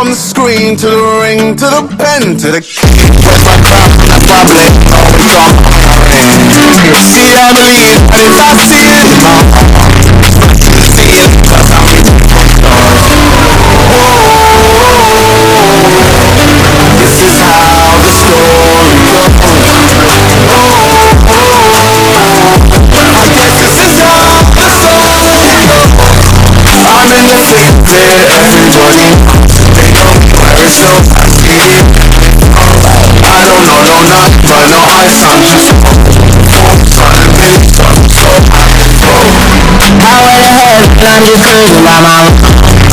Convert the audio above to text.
from the screen to the ring to the pen to the key. Where's my crown? That's public. Always on my ring. See, I believe, but if I see it, see it, cause I'm this is how the story goes. I guess this is how the story goes. I'm in the thick of it, everybody knows. They don't wear it, so I see it. I don't know, no nothing, but no ice, I'm just a something really something, so I can go. How in the head, and I'm just cruising by my